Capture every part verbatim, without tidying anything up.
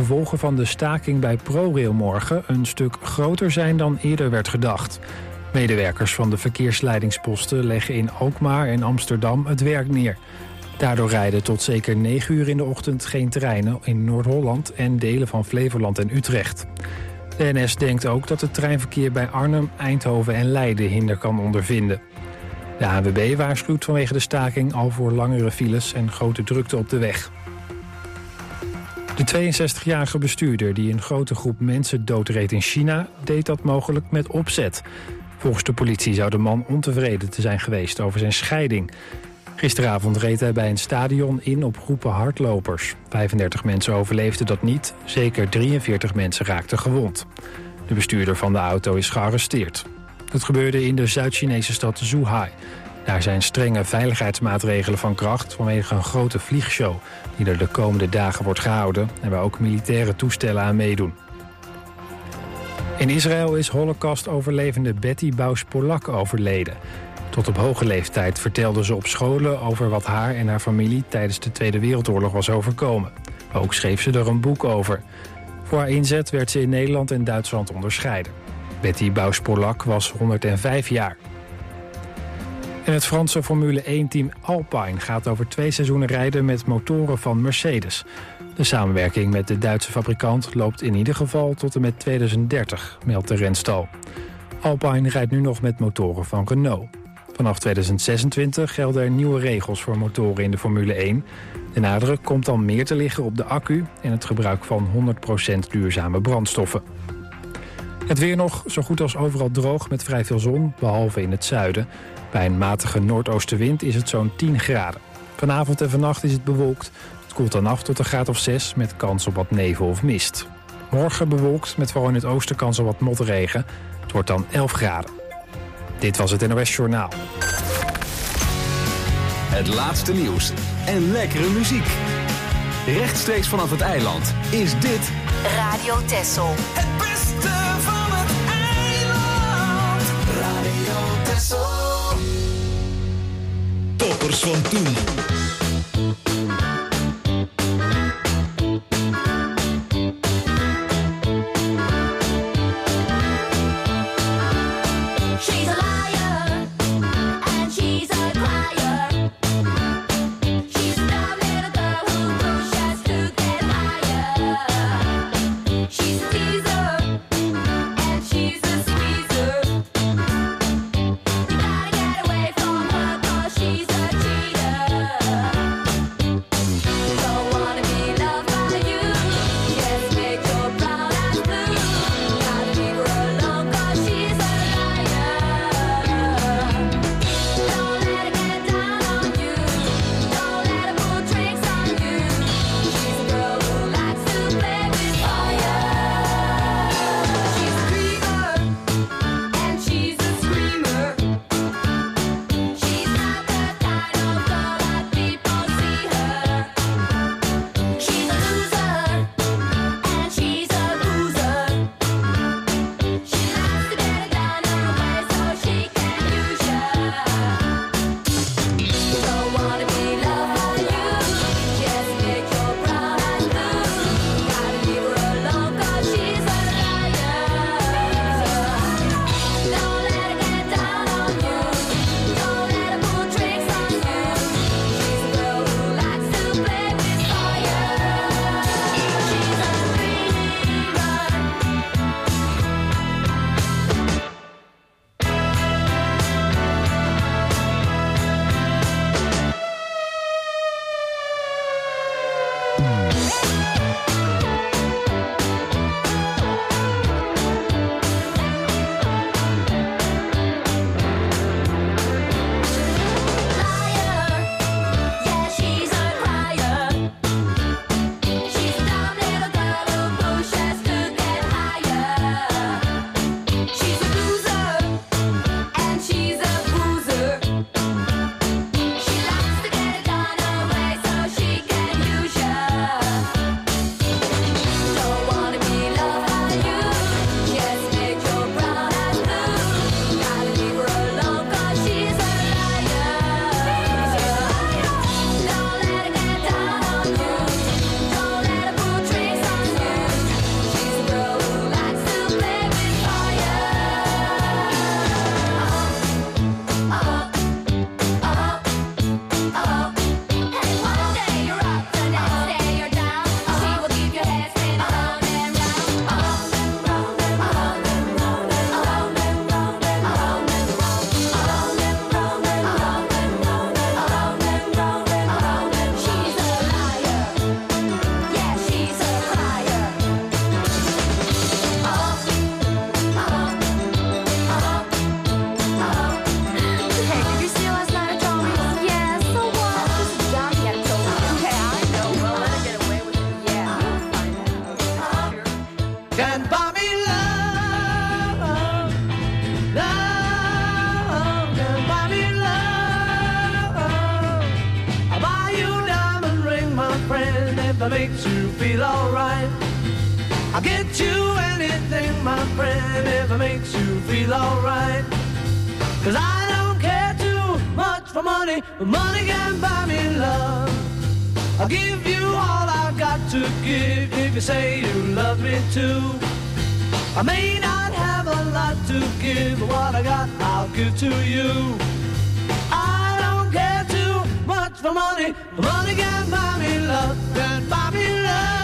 gevolgen van de staking bij ProRail morgen een stuk groter zijn dan eerder werd gedacht. Medewerkers van de verkeersleidingsposten leggen in Alkmaar en Amsterdam het werk neer. Daardoor rijden tot zeker negen uur in de ochtend geen treinen in Noord-Holland en delen van Flevoland en Utrecht. De N S denkt ook dat het treinverkeer bij Arnhem, Eindhoven en Leiden hinder kan ondervinden. De A N W B waarschuwt vanwege de staking al voor langere files en grote drukte op de weg. De tweeënzestigjarige bestuurder die een grote groep mensen doodreed in China deed dat mogelijk met opzet. Volgens de politie zou de man ontevreden te zijn geweest over zijn scheiding. Gisteravond reed hij bij een stadion in op groepen hardlopers. vijfendertig mensen overleefden dat niet, zeker drieënveertig mensen raakten gewond. De bestuurder van de auto is gearresteerd. Het gebeurde in de Zuid-Chinese stad Zhuhai. Daar zijn strenge veiligheidsmaatregelen van kracht vanwege een grote vliegshow die er de komende dagen wordt gehouden en waar ook militaire toestellen aan meedoen. In Israël is Holocaust-overlevende Betty Baus-Polak overleden. Tot op hoge leeftijd vertelde ze op scholen over wat haar en haar familie tijdens de Tweede Wereldoorlog was overkomen. Ook schreef ze er een boek over. Voor haar inzet werd ze in Nederland en Duitsland onderscheiden. Betty Baus-Polak was honderdvijf jaar. En het Franse Formule één-team Alpine gaat over twee seizoenen rijden met motoren van Mercedes. De samenwerking met de Duitse fabrikant loopt in ieder geval tot en met tweeduizend dertig, meldt de renstal. Alpine rijdt nu nog met motoren van Renault. Vanaf tweeduizend zesentwintig gelden er nieuwe regels voor motoren in de Formule één. De nadruk komt dan meer te liggen op de accu en het gebruik van honderd procent duurzame brandstoffen. Het weer nog zo goed als overal droog met vrij veel zon, behalve in het zuiden. Bij een matige noordoostenwind is het zo'n tien graden. Vanavond en vannacht is het bewolkt. Het koelt dan af tot een graad of zes met kans op wat nevel of mist. Morgen bewolkt met vooral in het oosten kans op wat motregen. Het wordt dan elf graden. Dit was het N O S Journaal. Het laatste nieuws en lekkere muziek. Rechtstreeks vanaf het eiland is dit Radio Texel. Het beste van het eiland. Radio Texel. Toppers van toen. She's a liar, and she's a crier. She's a dumb little girl who pushes to get higher. She's a teaser, and she's a squeezer. You gotta get away from her 'cause she's a cheater. can't buy me love. Love can't buy me love. I'll buy you a diamond ring, my friend, if it makes you feel alright. I'll get you anything, my friend, if it makes you feel alright. Cause I don't care too much for money, but money can buy me love. I'll give you all I've got to give if you say you love me too. I may not have a lot to give, but what I got I'll give to you. I don't care too much for money, but money can buy me love, can buy me love.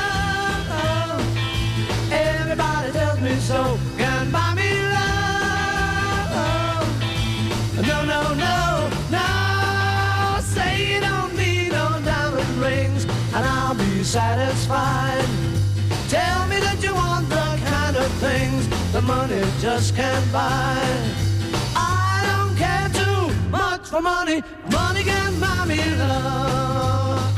Everybody tells me so, can buy me love. No, no, no, no, say you don't need no diamond rings and I'll be satisfied. Tell me that you want the kind of things that money just can't buy. I don't care too much for money, money can buy me love.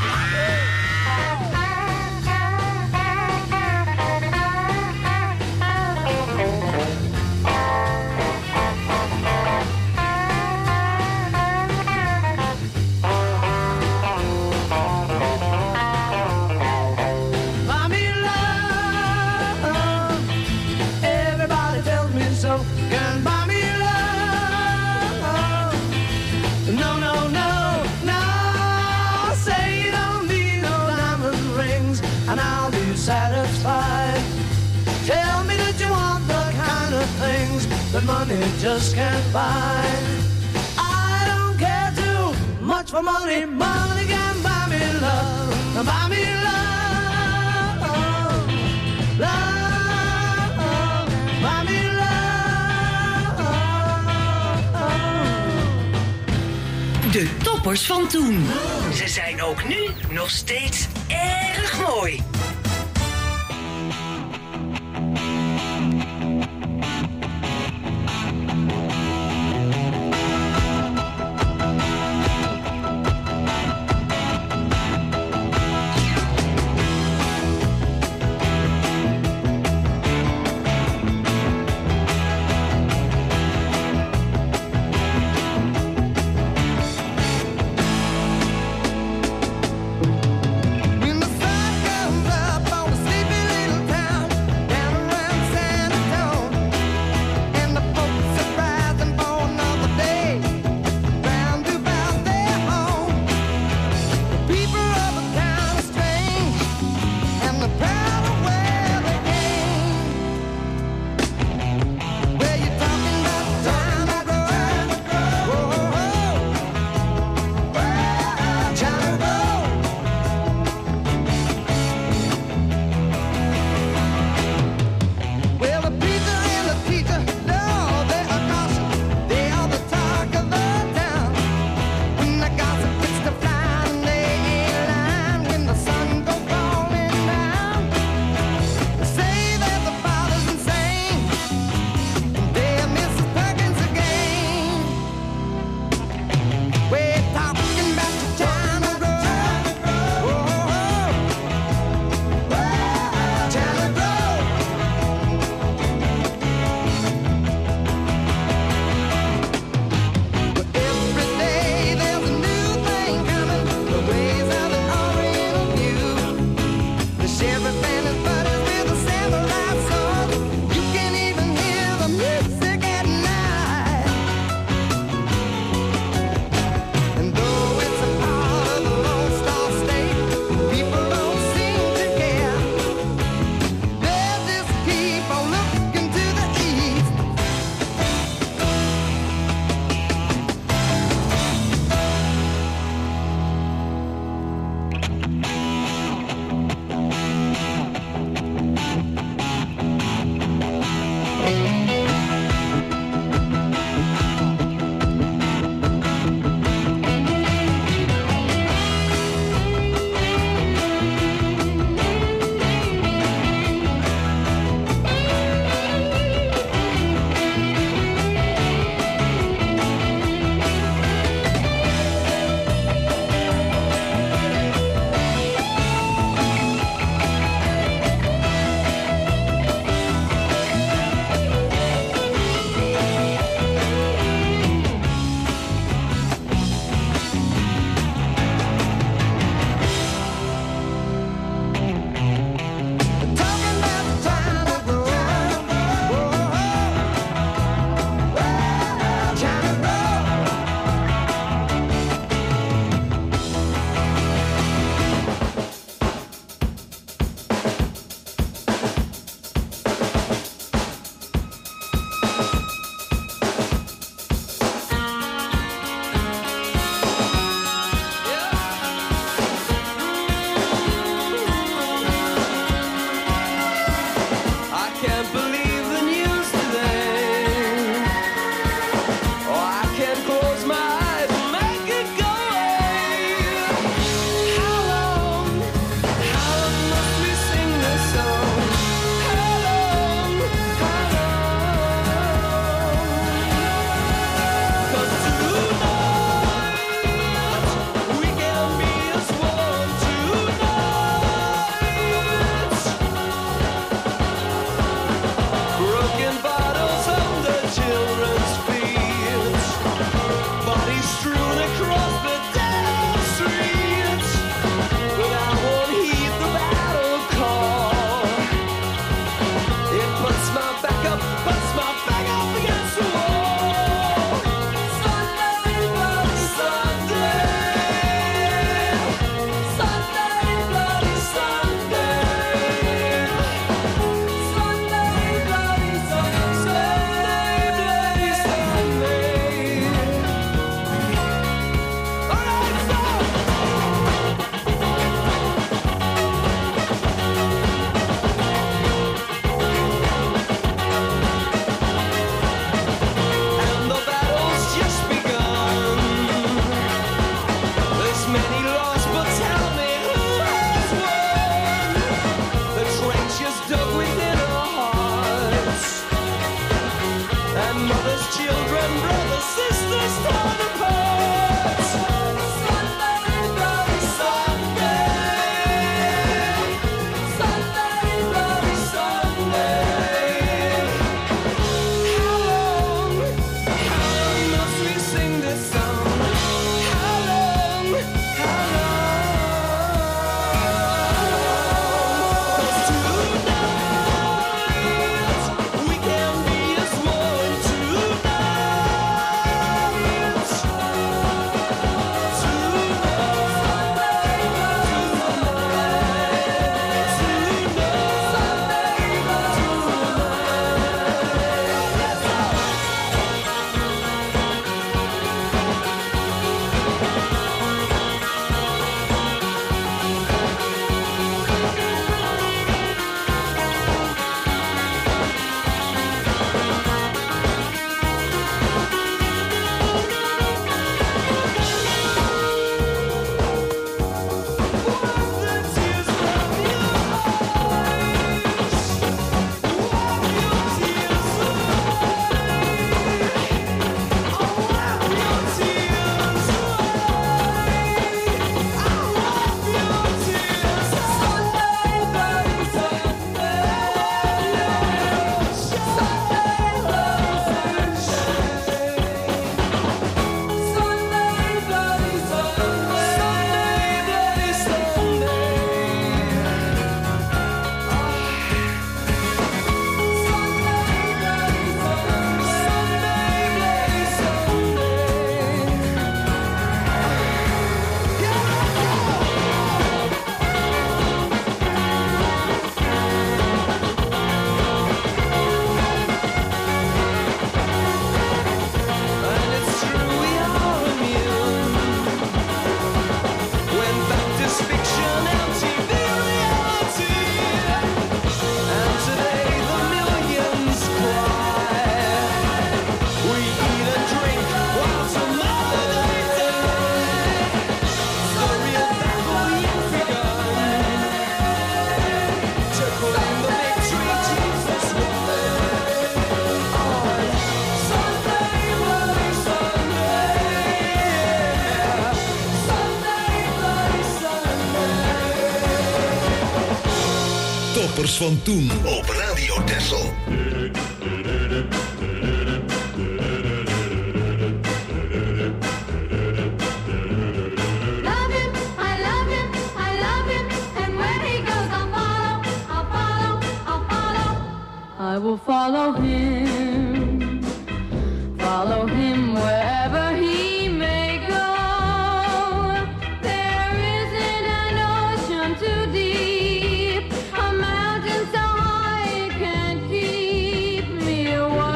Can buy me love. No, no, no, no, say you don't need no diamond rings and I'll be satisfied. Tell me that you want the kind of things that money just can't buy. I don't care too much for money, money can buy me love. Buy me love, love, buy me love. De toppers van toen. Ze zijn ook nu nog steeds erg mooi. In the second Toppers van toen op Radio Texel. Love him, I love him, I love him, and where he goes I'll follow, I'll follow, I'll follow. I will follow him, follow him wherever he may go. There isn't an ocean too deep, a mountain so high it can't keep me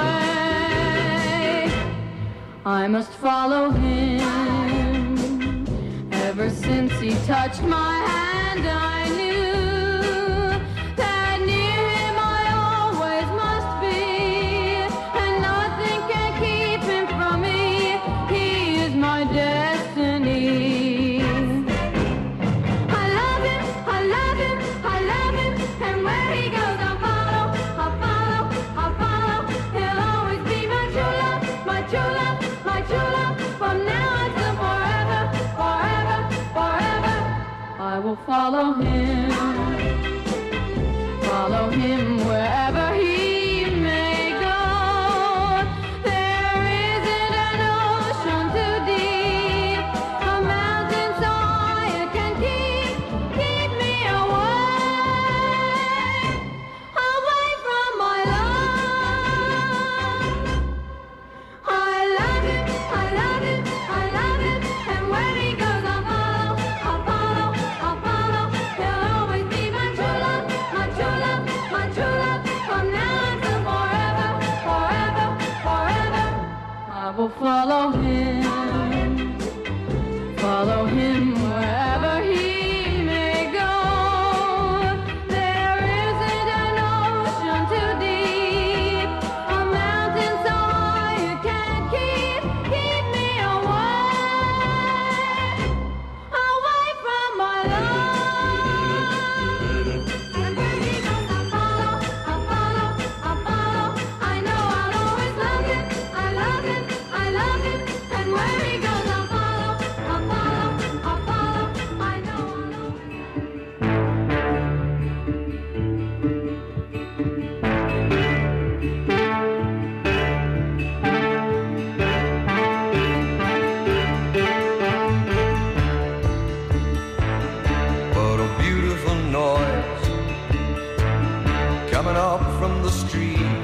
away. I must follow him. Ever since he touched my hand, I knew that near him I always must be, and nothing can keep him from me. He is my destiny. I love him, I love him, I love him, and where he goes I'll follow, I'll follow, I'll follow. He'll always be my true love, my true love, my true love, from now until forever, forever, forever. I will follow him, follow him wherever he may go. There isn't an ocean too deep, a mountain so high it can keep, keep me away, away from my love. I love him, I love him, I love him, and where he goes I'll follow, I'll follow, I'll follow. He'll always be my true love, my true love, my true love, from now until forever, forever, forever. I will follow him, follow him wherever he may go. There isn't an ocean too deep, a mountain so high it can't keep, keep me away, away from my love. And where he goes I'll follow, I'll follow, I'll follow. I know I'll always love him, I love him, I love him, and where he goes I'll follow, I'll follow, I'll follow. I know I'll always. What a beautiful noise coming up from the street.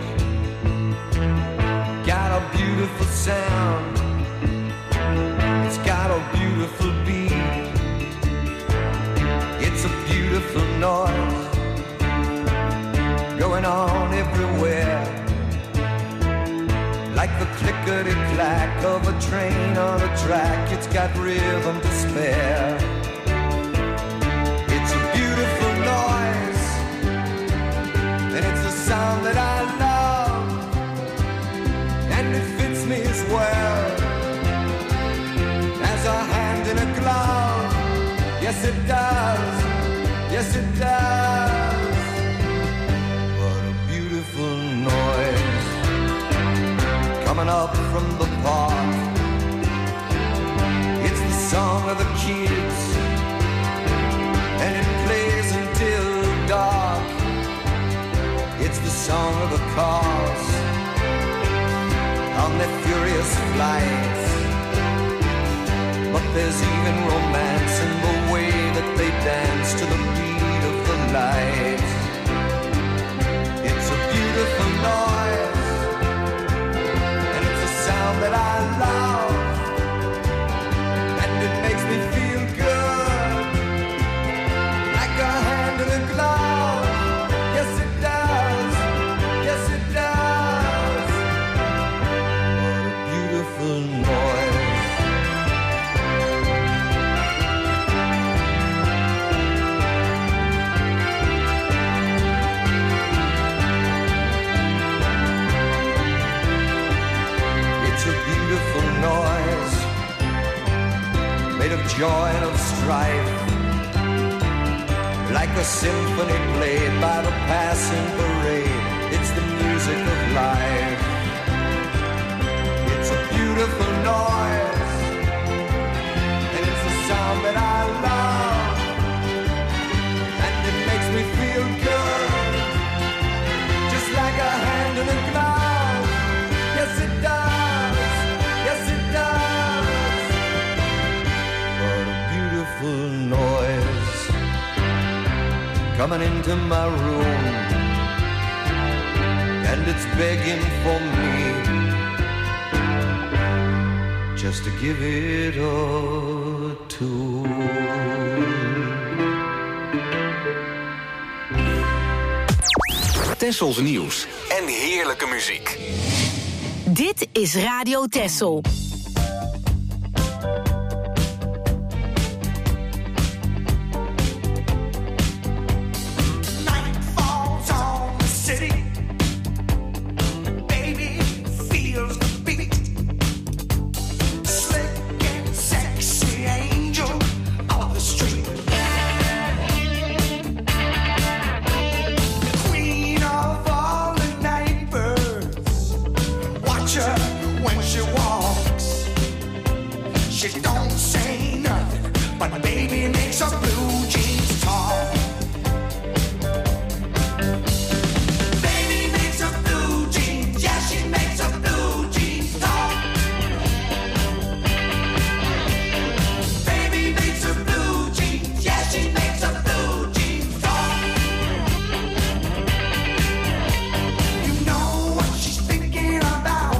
Got a beautiful sound. It's got a beautiful beat. It's a beautiful noise going on everywhere. Like the clickety-clack of a train on a track. It's got rhythm to spare. It's a beautiful noise, and it's a sound that I love, and it fits me as well as a hand in a glove. Yes, it does. Yes, it does. What a beautiful noise coming up from the park. It's the song of the kids, and it plays until dark. It's the song of the cars on their furious flights. But there's even romance in the way that they dance to the beat of the lights. It's a beautiful noise, and it's a sound that I love, and it makes me feel good, like a hand in a glove. Yes, it does. Yes, it does. What a beautiful noise. It's a beautiful noise made of joy and of strife, like a symphony played by the passing parade. It's the music of life. It's a beautiful noise, and it's a sound that I love, and it makes me feel good, coming into my room, and it's begging for me just to give it a tune. Tessels nieuws en heerlijke muziek. Dit is Radio Tessel. When she walks, she don't say nothing, but baby makes her blue jeans talk. Baby makes her blue jeans, yeah, she makes her blue jeans talk. Baby makes her blue jeans, yeah, she makes her blue jeans talk. You know what she's thinking about.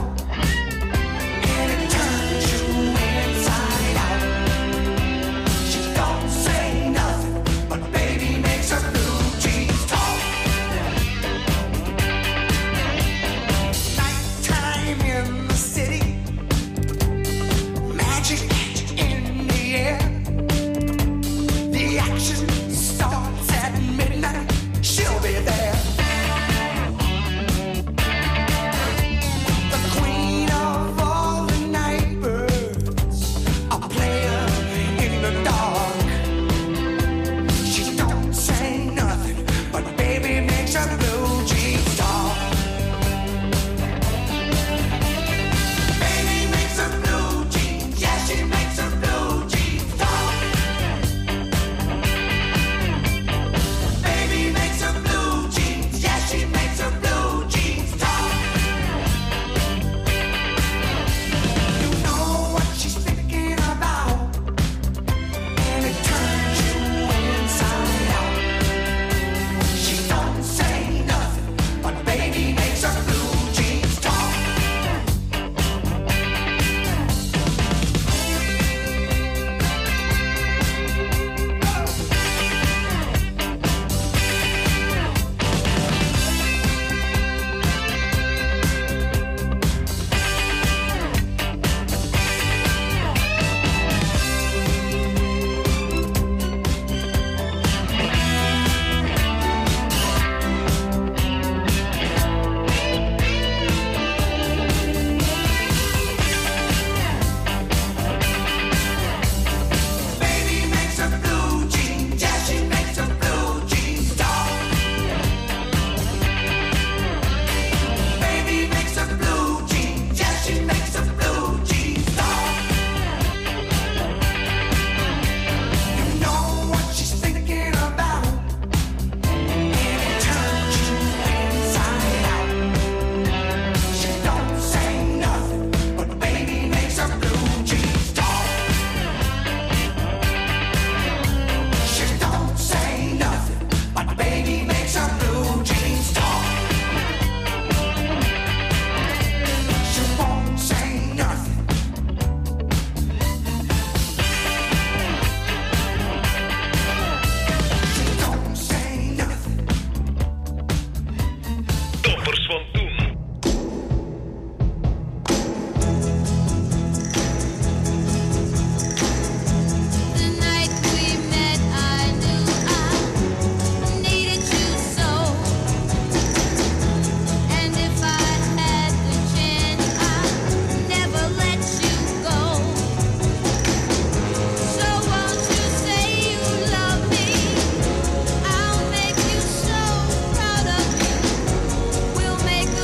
We'll make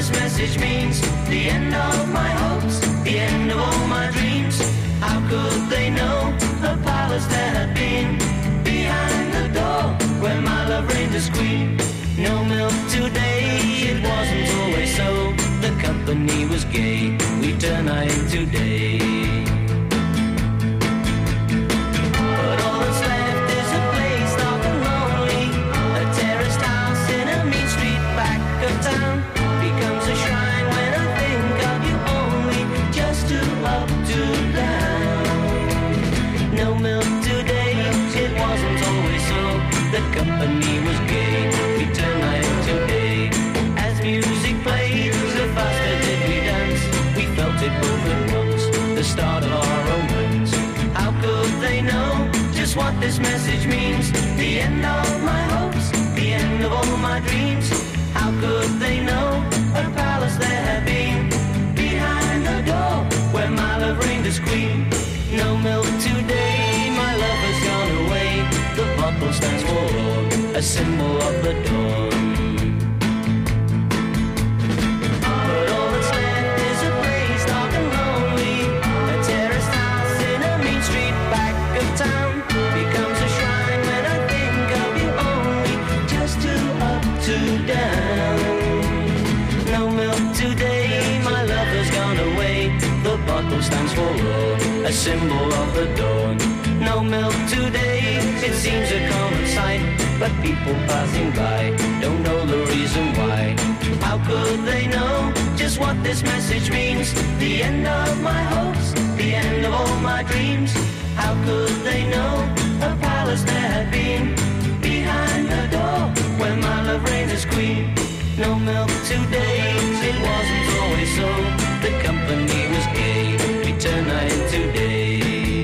this message means. The end of my hopes, the end of all my dreams. How could they know the palace that had been behind the door where my love reigned as queen? No milk today, it wasn't always so. The company was gay, we turned night into day. But all that's left is a place dark and lonely. A terraced house in a mean street back of town becomes a shrine when I think of you only. Just to up, to down. No milk today, it wasn't always so. The company was gay, we turned night into day. As music played, the faster did we dance. We felt it both at once, the start of our romance. How could they know just what this message means? The end of my hopes, the end of all my dreams. How could they know a palace there had been behind the door where my love reigned as queen? No milk today, my love has gone away. The bottle stands forlorn, a symbol of the dawn. But all that's left is a place dark and lonely. A terraced house in a mean street back of town becomes a shrine when I think of you only. Just to up, to down. No milk today, my love has gone away. The bottle stands forlorn, a symbol of the dawn. No milk today, it seems a common sight, but people passing by don't know the reason why. How could they know just what this message means? The end of my hopes, the end of all my dreams. How could they know a palace there had been behind the door where my love reigns as queen? No milk today, it wasn't always so. The company was gay, we turned night into day.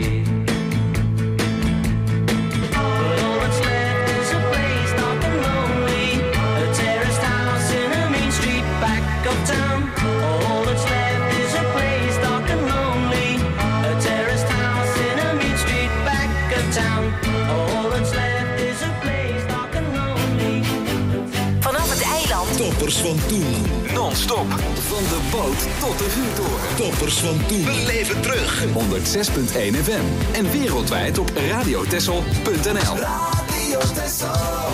But all that's left is a place dark and lonely. A terraced house in a mean street back of town. All that's left is a place dark and lonely. A terraced house in a mean street back of town. All that's left is a place dark and lonely. Vanaf het eiland. Toppers van toen. Non-stop. Van de boot tot de vuurtoren. Toppers van toen. Beleef het terug. honderd zes komma één F M. En wereldwijd op radiotessel punt n l. Radio Tessel.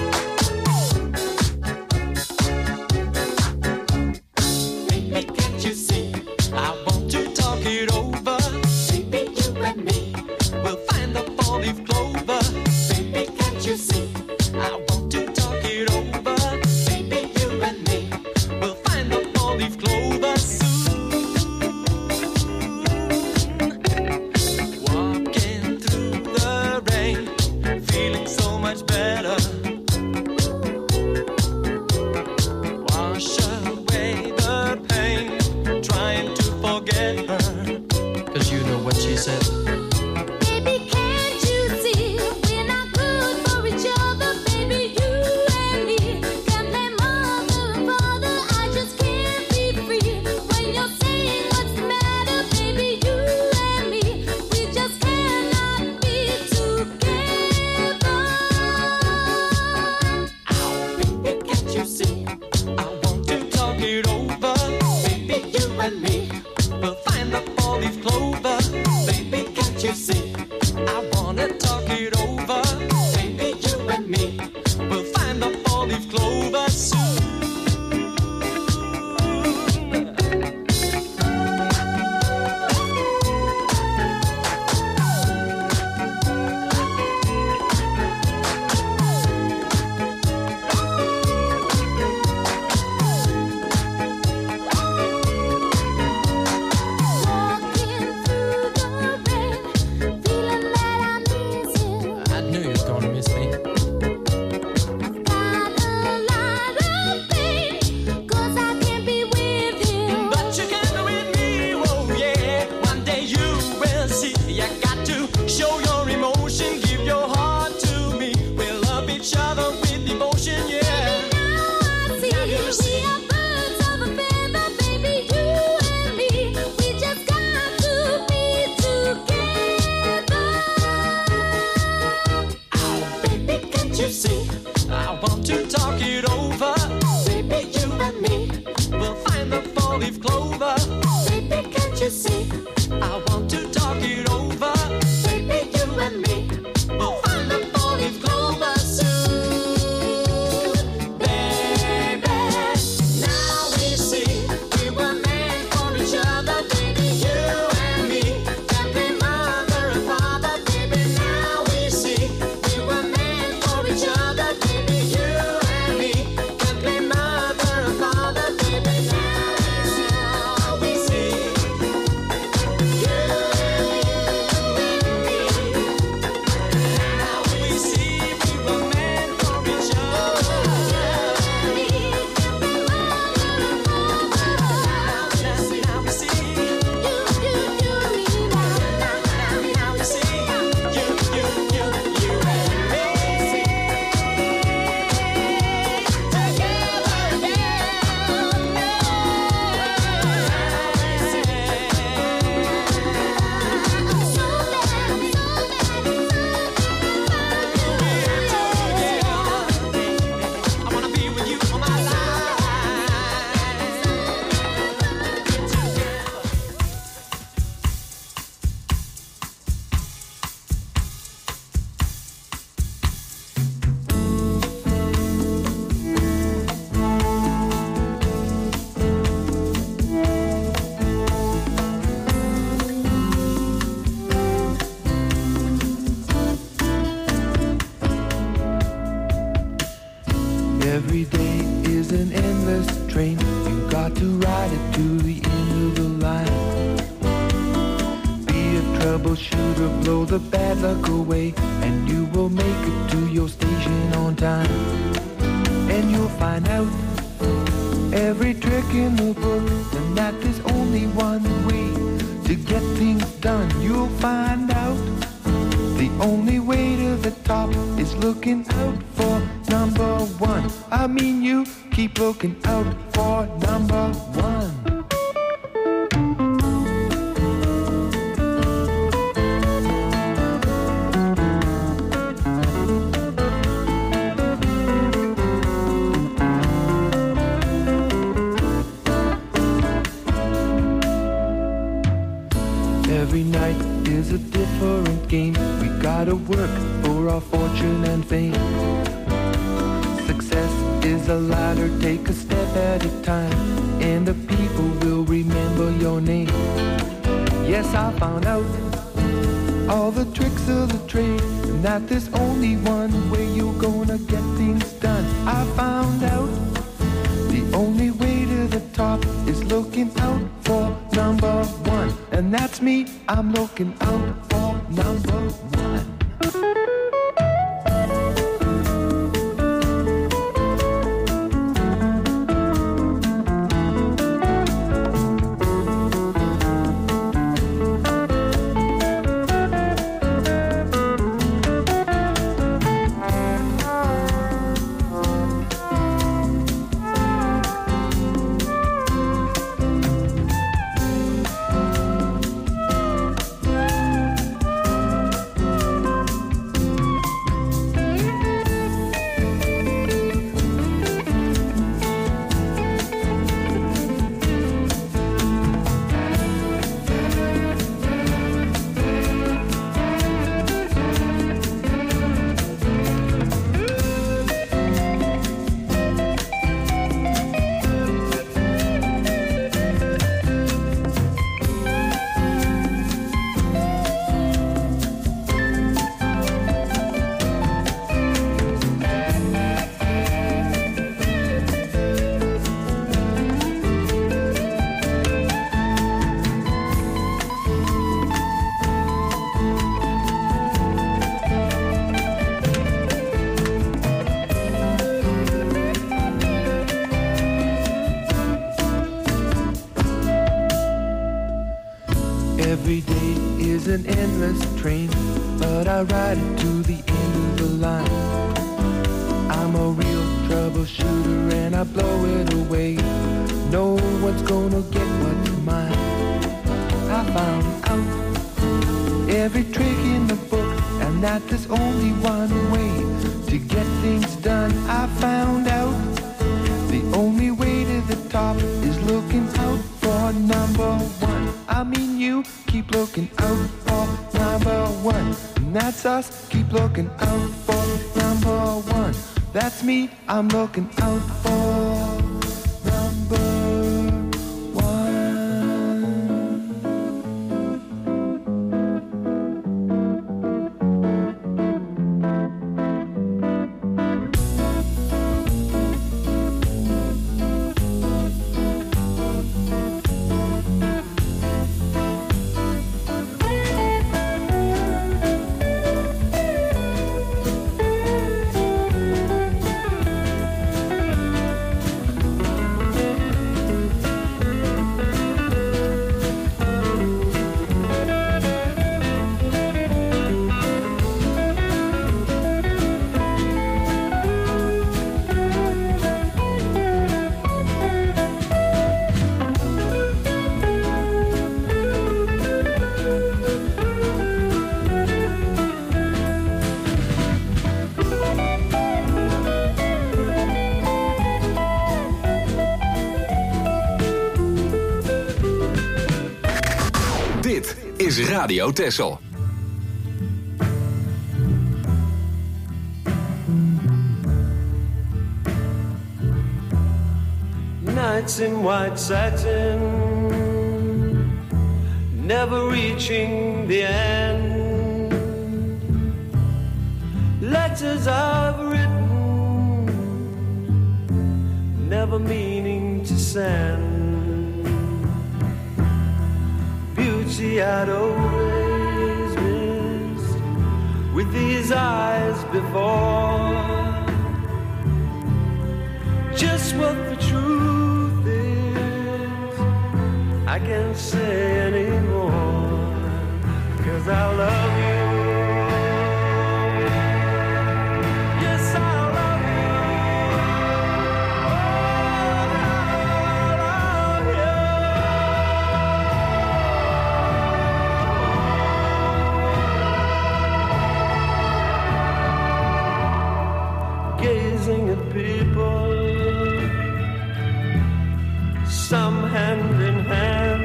Can't you it over. Baby, you and me will find the four-leaf clover. Baby, can't you see? I want to talk it over. Baby, you and me will find the four-leaf clover soon. Baby, now we see we were meant for each other. Baby, you and me can be mother and father. Baby, now we see we were meant for each other. Baby, you and me can be mother and father. Baby, now we see you and me. Now we see we were meant for each other. Now we see now we see you, you, you and me. Now, now we see you, you, you, you and me together I wanna be with you for my life. Every day is an endless train. You got to ride it to the end of the line. Be a troubleshooter, blow the bad luck away, and you will make it to your station on time. And you'll find out every trick in the book, and that there's only one way to get things done. You'll find out the only way to the top is looking out for number one. I mean, you keep looking out for number one. Every night is a different game. We gotta work for our fortune and fame. Success is a ladder, take a step at a time, and the people will remember your name. Yes, I found out all the tricks of the trade, and that there's only one way you're gonna get things done. I found out the only way to the top is looking out for number one. And that's me, I'm looking out for number one. Every day is an endless train, but I ride it to the end of the line. I'm a real troubleshooter and I blow it away. No one's gonna get what's mine. I found out every trick in the book, and that there's only one way to To get things done, I found out the only way to the top is looking out for number one. I mean you, keep looking out for number one. And that's us, keep looking out for number one. That's me, I'm looking out for number one. Is Radio Texel. Nights in white satin, never reaching the end. Letters I've written, never meaning to send. Beauty I'd always missed with these eyes before. Just what the truth is, I can't say anymore, 'cause I love you. Yes, I love you. Gazing at people, some hand in hand,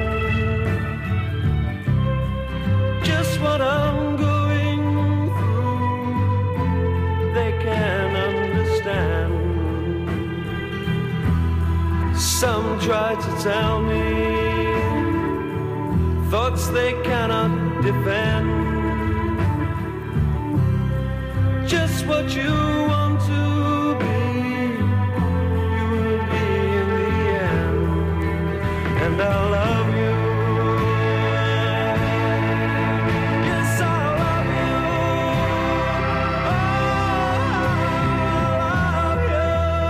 just what I'm going through, they can understand. Some try to tell me thoughts they cannot defend, just what you want to be, you will be in the end, and I love you. Yes, I love you. Oh, I love you.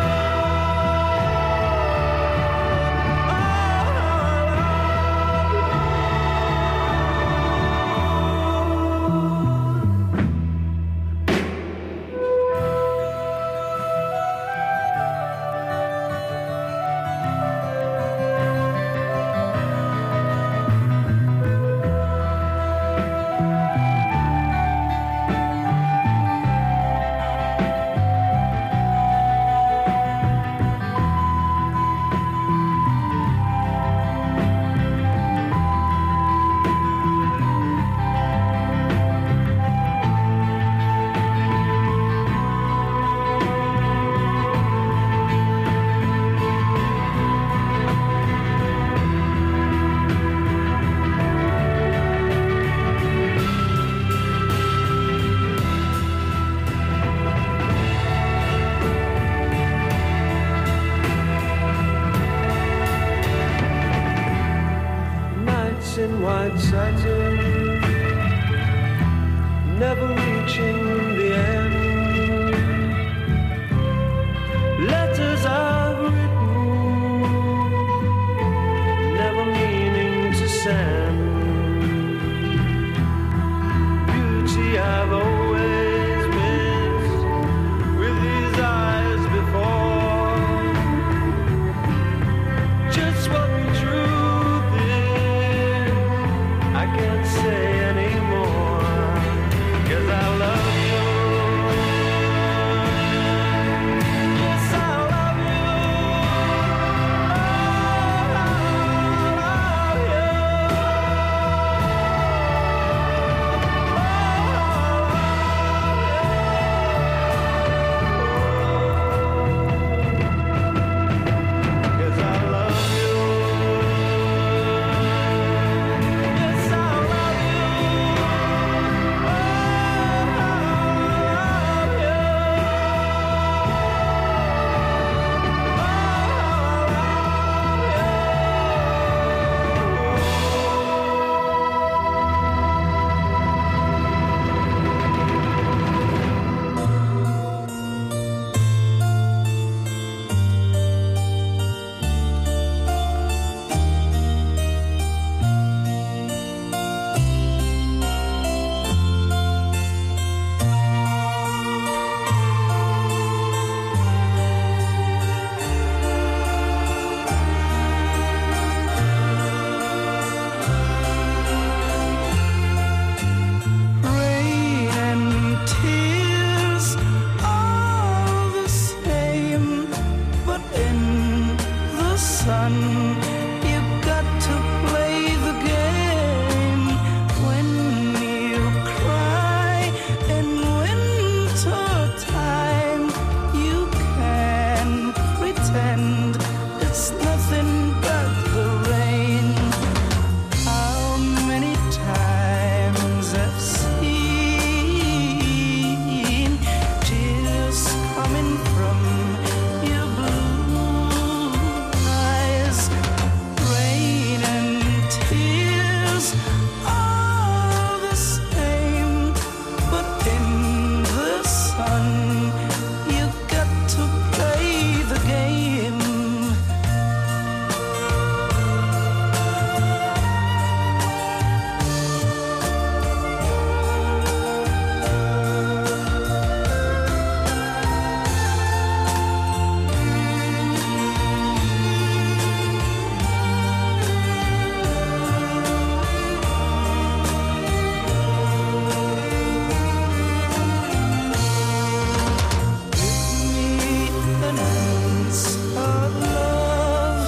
In white satin, never reaching the end. Letters I've written, never meaning to send. Beauty I've always missed with these eyes before. Just what the truth is, I can't say anymore, 'cause I sun. You've got to play the game when you cry in winter time. You can pretend it's nothing but the rain. How many times I've seen tears coming from your blue eyes. Rain and tears are the same, but in the sun you got to play the game. An answer, love.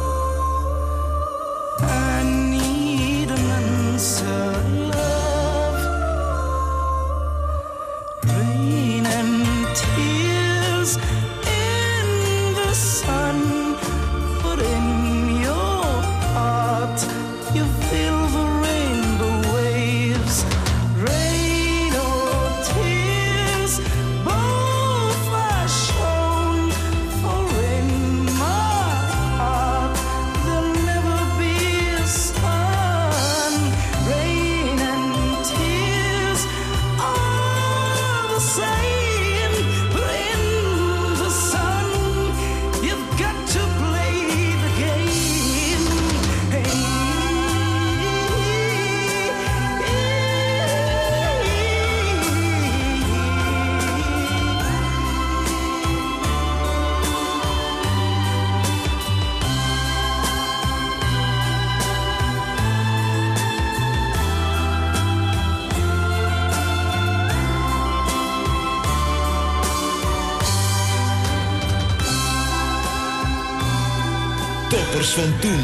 I need an answer, love. Rain and tears in the sun, but in your heart you feel the rainbow waves. Rain or tears, both are shown, for in my heart there'll never be a sun. Rain and tears are the same, but in the sun you've got to play the game. Hey. Toppers van toen.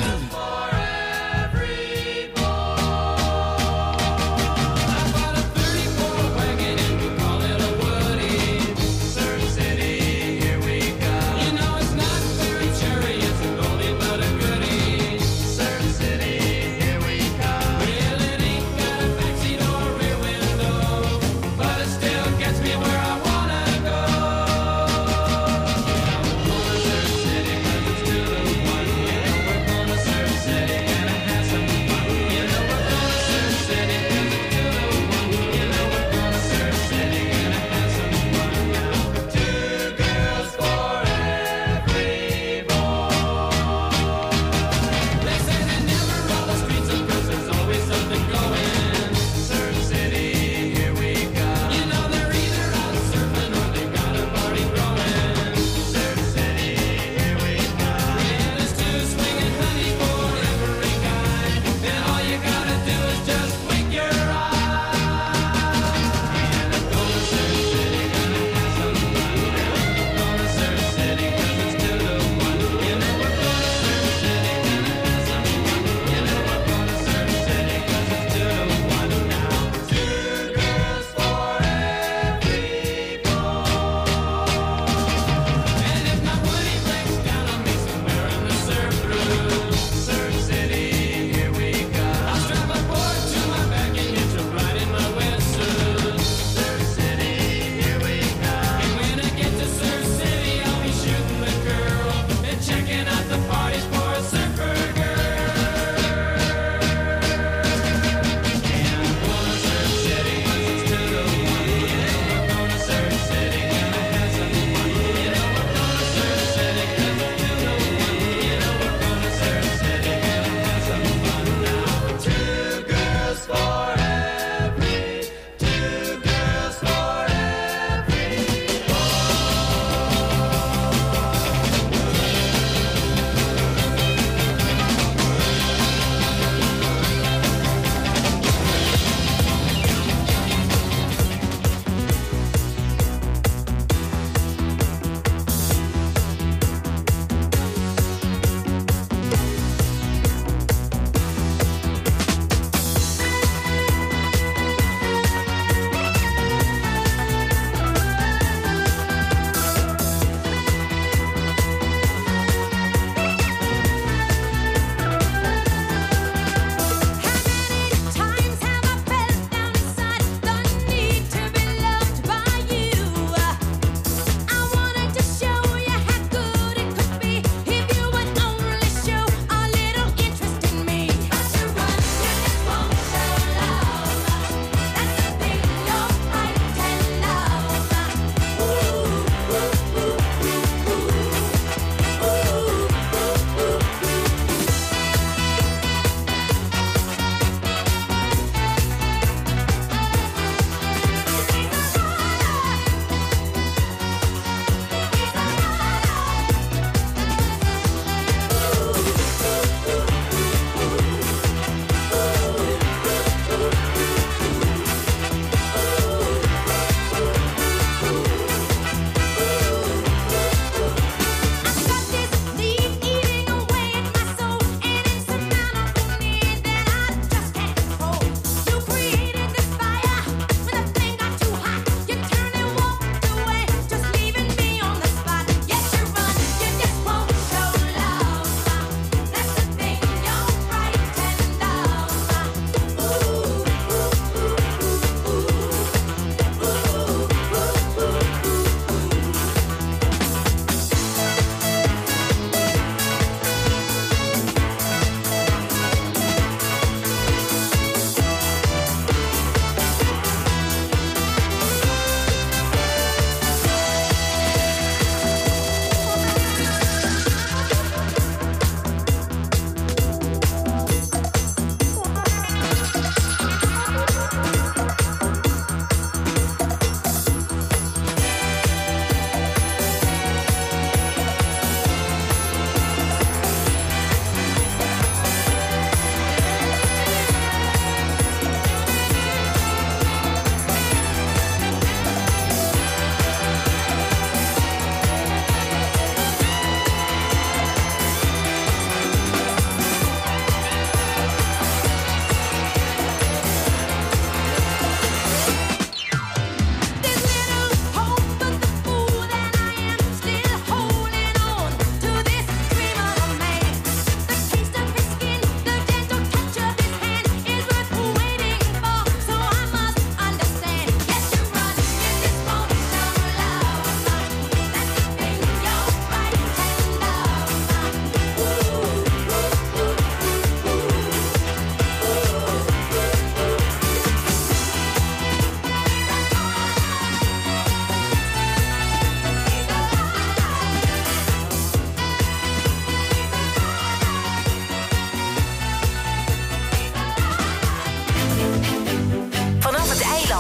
Surf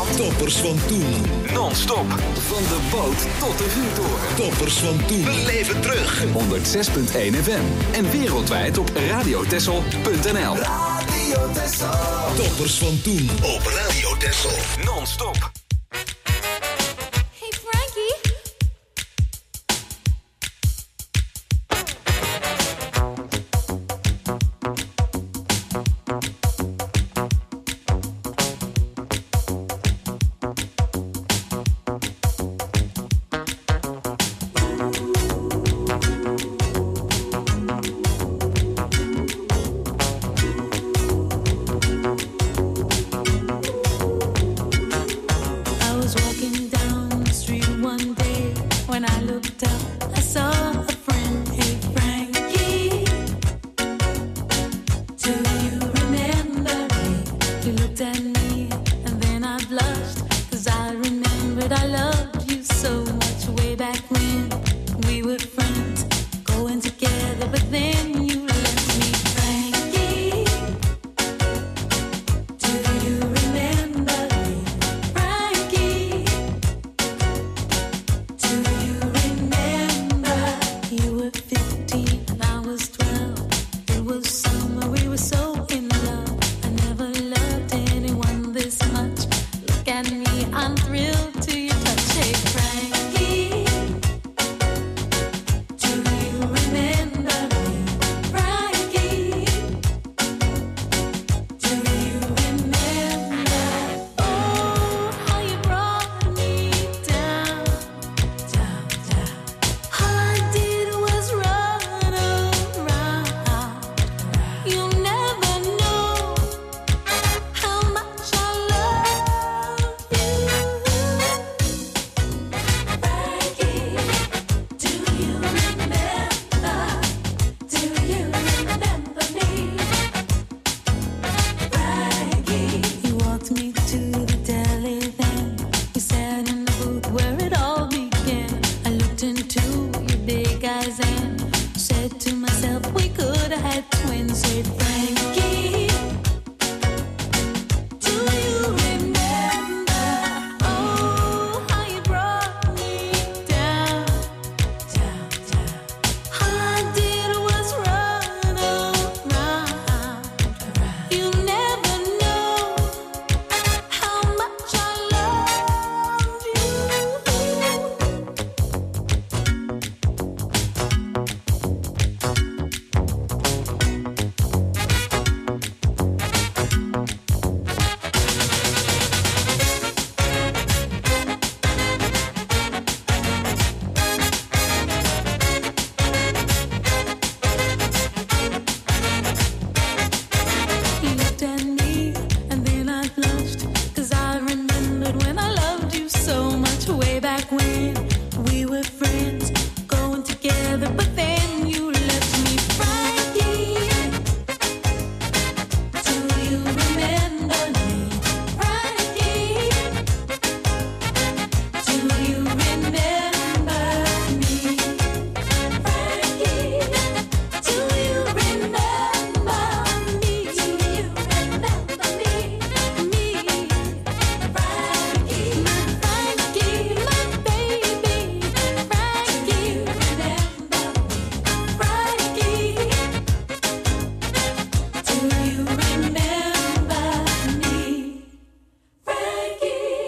Eiland. Toppers van toen. Non-stop. Van de boot tot de vuurtoren. Toppers van toen. Beleef het terug. honderdzes komma één F M. En wereldwijd op radiotessel punt n l. Radio Tessel. Toppers van toen. Op Radio Tessel. Non-stop. Hey, Frankie. I was walking down the street one day. When I looked up, I saw a friend. Hey, Frankie, do you remember me? You looked at me and then I blushed, 'cause I remembered I loved you so much way back when we were friends, going together, but then you left me. Frankie, do you remember me? Frankie, do you remember? You were fifteen and I was twelve. It was summer, we were so in love. I never loved anyone this much. Look at me, I'm thrilled to your touch. Hey, Frankie, do you remember me? Frankie, do you remember? Oh, how you brought me down, down, down. All I did was run around. You'll never know how much I love you. Frankie, do you remember? Do you remember me? Frankie, you walked me to the deli then. We sat in the booth where it all began. I looked into your big eyes and said to myself, we could have had twins. Said, Frankie, do you remember? Oh, how you brought me down, down, down. All I did was run around. You never know how much I love you. You looked at me and then I blushed, 'cause I remembered when I loved you so much way back when we were friends, going together, but then you left me. Frankie, do you remember me? Frankie, do you remember me? Frankie, do you remember me? Do you remember me? Me, Frankie, my Frankie, my baby. Frankie, remember me? Frankie, do you remember me? Frankie.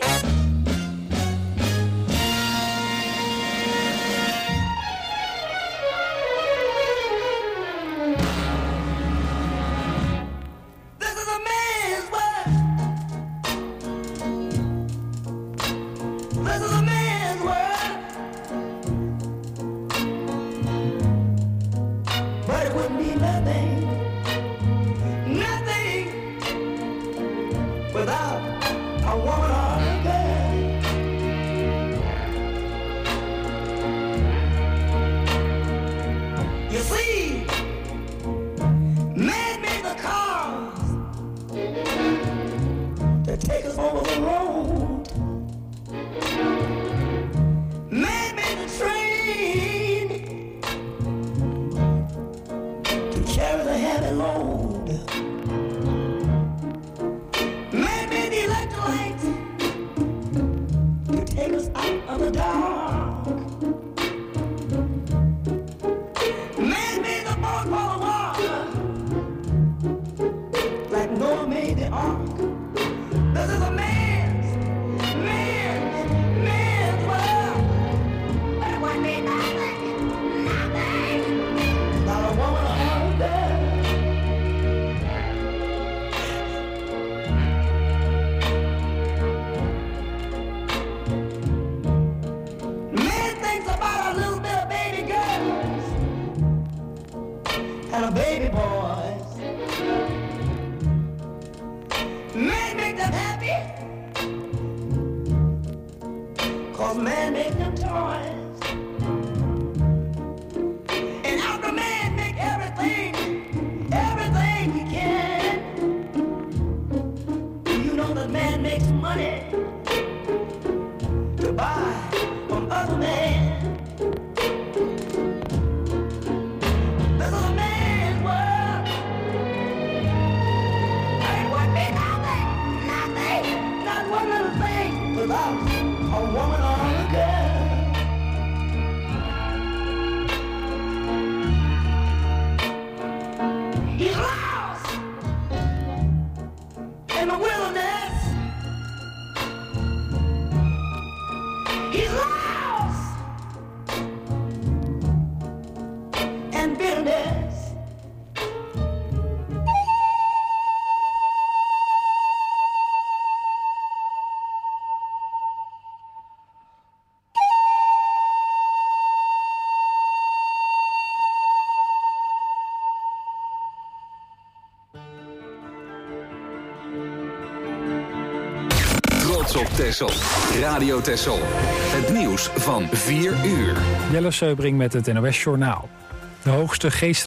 This is a man's world. This is a man's world. But it wouldn't be nothing, nothing without a woman or a girl. You see, man made the cars to take us over the road. Man made the train to carry the heavy load. Man made the electric light for the water, like Noah made the ark. This is a man's, man's, man's world. But it wouldn't be nothing, nothing. Not a woman or a girl. Man thinks about a little bit of baby girls and a baby boys. Man make them happy, cause man make them toys. And after man make everything, everything he can, you know that man makes money to buy from other men. This is a man's world. It would be nothing, nothing, not one little thing without a woman or a girl. He's lost in the wilderness. He's lost in bitterness. Trots op Texel. Radio Texel. Het nieuws van vier uur. Jelle Seubring met het N O S Journaal. De hoogste geest